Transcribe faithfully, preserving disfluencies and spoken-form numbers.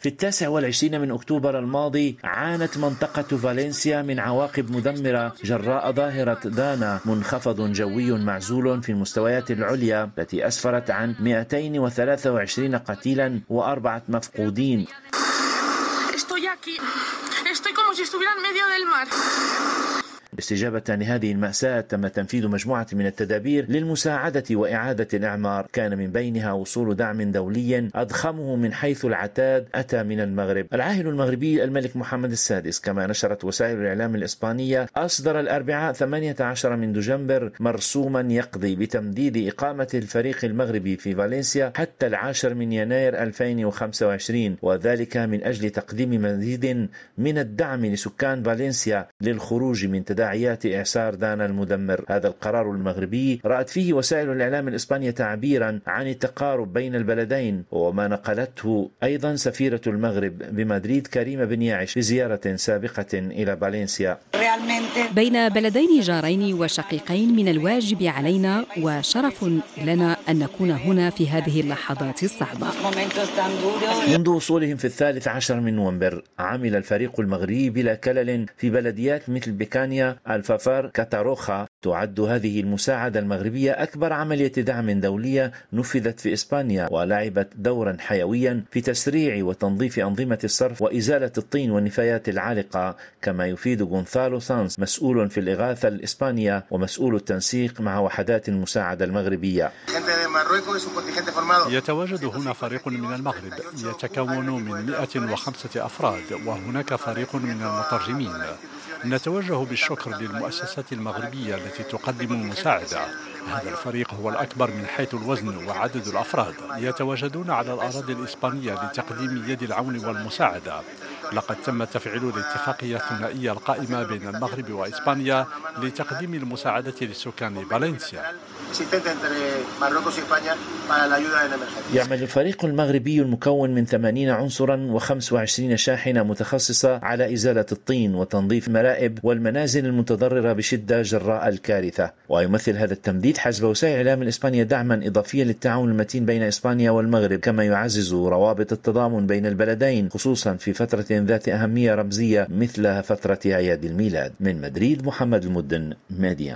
في التاسع والعشرين من أكتوبر الماضي عانت منطقة فالنسيا من عواقب مدمرة جراء ظاهرة دانا، منخفض جوي معزول في المستويات العليا التي أسفرت عن مئتين وثلاثة وعشرين قتيلا وأربعة مفقودين. استجابة لهذه المأساة تم تنفيذ مجموعة من التدابير للمساعدة وإعادة الإعمار، كان من بينها وصول دعم دولي أضخمه من حيث العتاد أتى من المغرب. العاهل المغربي الملك محمد السادس كما نشرت وسائل الإعلام الإسبانية أصدر الأربعاء ثمانية عشر من دجنبر مرسوما يقضي بتمديد إقامة الفريق المغربي في فالنسيا حتى العاشر من يناير ألفين وخمسة وعشرين، وذلك من أجل تقديم مزيد من الدعم لسكان فالنسيا للخروج من تداعيات إعصار دانا المدمر. هذا القرار المغربي رأت فيه وسائل الإعلام الإسبانية تعبيرا عن التقارب بين البلدين، وما نقلته أيضا سفيرة المغرب بمدريد كريمة بن ياعش في زيارة سابقة إلى فالنسيا. بين بلدين جارين وشقيقين من الواجب علينا وشرف لنا أن نكون هنا في هذه اللحظات الصعبة. منذ وصولهم في الثالث عشر من نوفمبر عمل الفريق المغربي بلا كلل في بلديات مثل بيكانيا، الفافار، كاتاروخا. تعد هذه المساعدة المغربية أكبر عملية دعم دولية نفذت في إسبانيا، ولعبت دورا حيويا في تسريع وتنظيف أنظمة الصرف وإزالة الطين والنفايات العالقة، كما يفيد غونثالو سانس مسؤول في الإغاثة الإسبانية ومسؤول التنسيق مع وحدات المساعدة المغربية. يتواجد هنا فريق من المغرب يتكون من مئة وخمسة أفراد، وهناك فريق من المترجمين. نتوجه بالشكر للمؤسسات المغربية التي تقدم المساعدة. هذا الفريق هو الأكبر من حيث الوزن وعدد الأفراد، يتواجدون على الأراضي الإسبانية لتقديم يد العون والمساعدة. لقد تم تفعيل الاتفاقية الثنائية القائمة بين المغرب وإسبانيا لتقديم المساعدة لسكان فالنسيا. يعمل الفريق المغربي المكون من ثمانين عنصرا وخمس وعشرين شاحنة متخصصة على إزالة الطين وتنظيف المرائب والمنازل المتضررة بشدة جراء الكارثة. ويمثل هذا التمديد حسب وسائل الإعلام الإسبانية دعما إضافيا للتعاون المتين بين إسبانيا والمغرب، كما يعزز روابط التضامن بين البلدين خصوصا في فترة ذات أهمية رمزية مثل فترة أعياد الميلاد. من مدريد محمد المدن، ميديا.